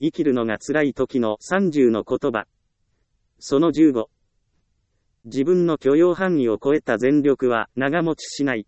生きるのが辛い時の30の言葉。その15。自分の許容範囲を超えた全力は長持ちしない。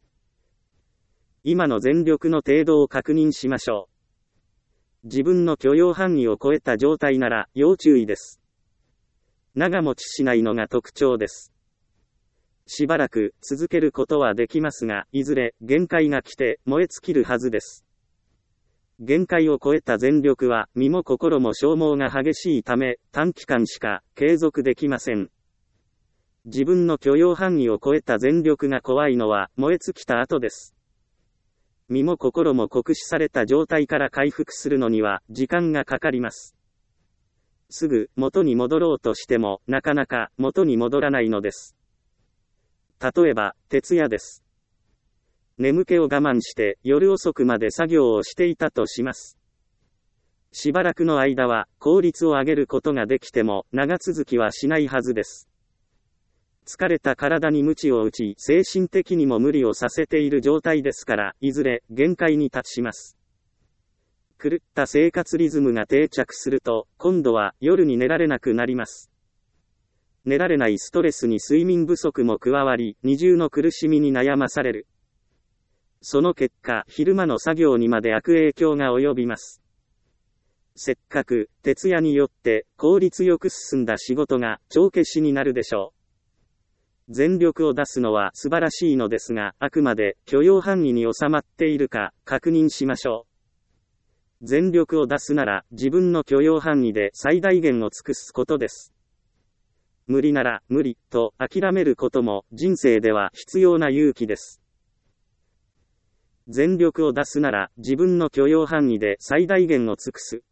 今の全力の程度を確認しましょう。自分の許容範囲を超えた状態なら要注意です。長持ちしないのが特徴です。しばらく続けることはできますが、いずれ限界が来て燃え尽きるはずです。限界を超えた全力は身も心も消耗が激しいため、短期間しか継続できません。自分の許容範囲を超えた全力が怖いのは燃え尽きた後です。身も心も酷使された状態から回復するのには時間がかかります。すぐ元に戻ろうとしてもなかなか元に戻らないのです。例えば、徹夜です。眠気を我慢して夜遅くまで作業をしていたとします。しばらくの間は効率を上げることができても長続きはしないはずです。疲れた体に鞭を打ち、精神的にも無理をさせている状態ですから、いずれ限界に達します。狂った生活リズムが定着すると、今度は夜に寝られなくなります。寝られないストレスに睡眠不足も加わり、二重の苦しみに悩まされる。その結果、昼間の作業にまで悪影響が及びます。せっかく、徹夜によって効率よく進んだ仕事が帳消しになるでしょう。全力を出すのは素晴らしいのですが、あくまで許容範囲に収まっているか確認しましょう。全力を出すなら自分の許容範囲で最大限を尽くすことです。無理なら無理と諦めることも人生では必要な勇気です。全力を出すなら自分の許容範囲で最大限を尽くす。